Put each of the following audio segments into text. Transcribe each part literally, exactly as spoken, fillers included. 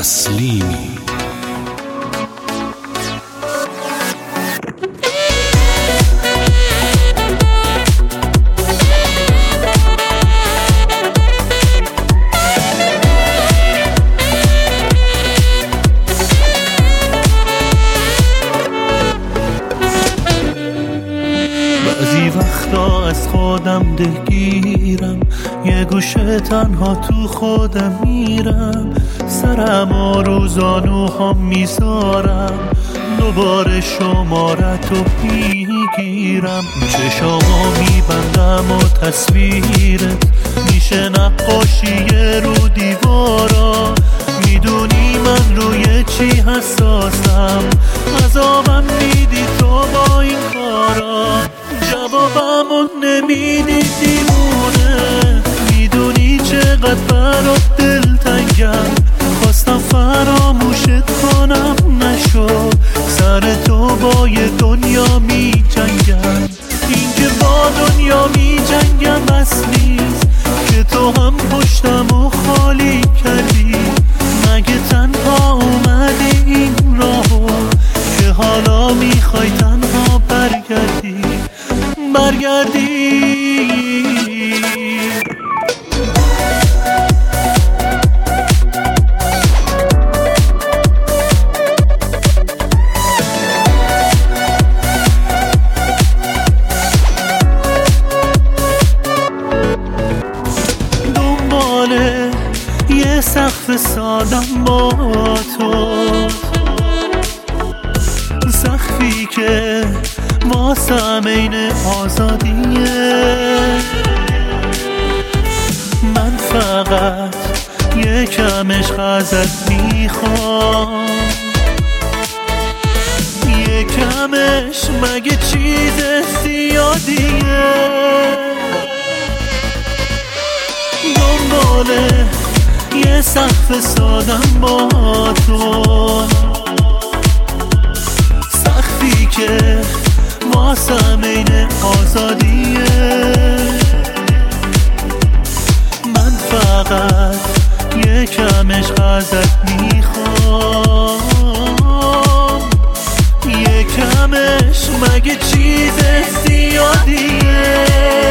تسلیمی. بعضی وقتا از خودم دلگیرم، یه گوشه تنها تو خودم میرم، سرم و زانوهام میذارم، دوباره شمارتو میگیرم، چشامو میبندم و تصویرت میشه نقاشی رو دیوارا، میدونی من روی چی حساسم، عذابم میدی تو با این کارا، جوابمو نمیدی دیوونه، میدونی چقدر برات دلتنگم، خواستم فراموشت کنم نشد، سر تو با یه دنیا می جنگم، این که با دنیا می جنگم بس نیست که تو هم پشتمو خالی کردی، مگه تنها اومدی این راهو که حالا میخوای تنها برگردی برگردی دنباله یه سقف سادم با تو، سقفی که واسم عین آزادیه، من فقط یه کم عشق ازت میخوام، یه کم عشق مگه چیز زیادیه، دنباله یه سقف سادم با تو، سقفی که واسم عین آزادیه، من فقط یه کم عشق ازت میخوام، یه کم عشق مگه چیز زیادیه،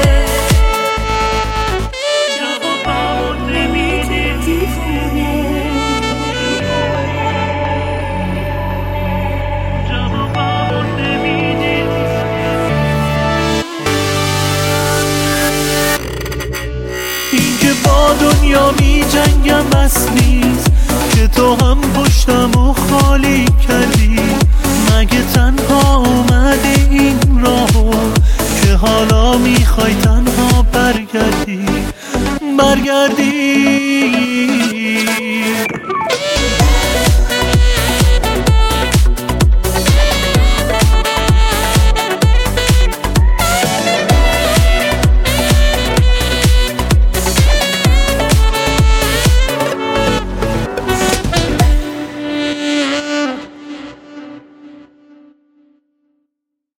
با دنیا می جنگم بس نیست که تو هم پشتمو خالی کردی، مگه تنها اومدی این راهو که حالا میخوای تنها برگردی برگردی